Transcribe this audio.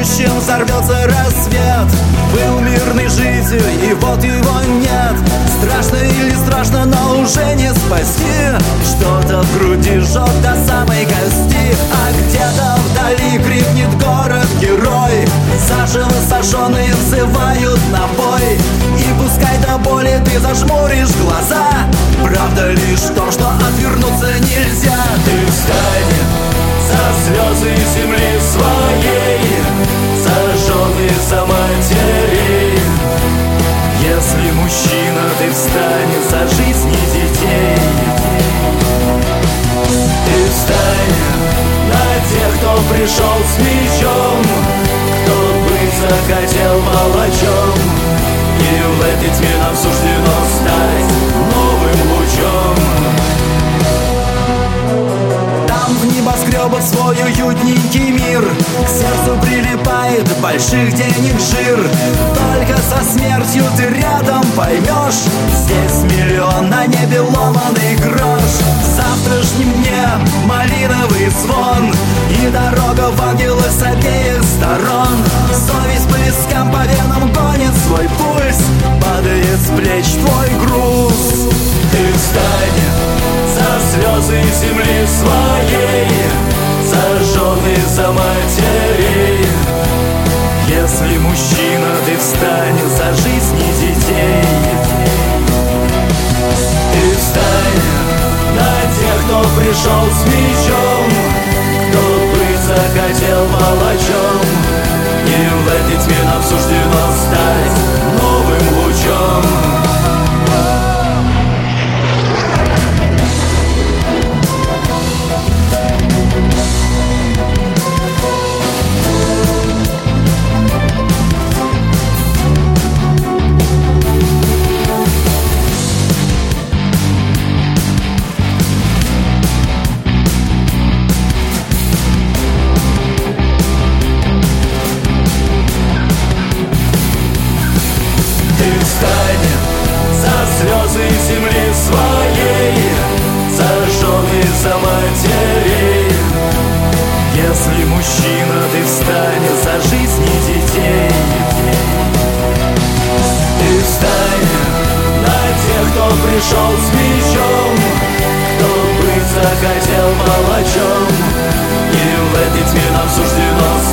мужчин взорвется рассвет. Был мирной жизнью, и вот его нет. Страшно или страшно, но уже не спасти. Что-то в груди жжет до самой кости. А где-то вдали крикнет город-герой. Заживо сожженные взывают на бой. И пускай до боли ты зажмуришь глаза, правда лишь в том, что отвернуться нельзя. Ты встань за слезы земли своей, сожженные за матерей. Если мужчина, ты встань за жизни детей. Ты встань на тех, кто пришел с мечом, кто быть захотел палачом. И в этой тьме нам суждено стать новым лучом. Там в небоскребах свой уютненький мир, к сердцу прилипает больших денег жир. Только со смертью ты рядом поймешь, здесь миллион, на небе ломаный грош. В завтрашнем дне малиновый звон, и дорога в ангелы с обеих сторон. Совесть по вискам, по венам гонит свой пульс, падает с плеч твой груз. Ты встань за слезы земли своей, сожженные за матерей. Если мужчина, ты встань за жизни детей. Ты встань на тех, кто пришел с мечом, кто быть захотел палачом. И в этой тьме нам суждено стать новым лучом. Слезы земли своей, зажженные за матерей. Если мужчина, ты встань за жизни детей. Ты встань на тех, кто пришел с мечом, кто быть захотел палачом. И в этой тьме нам суждено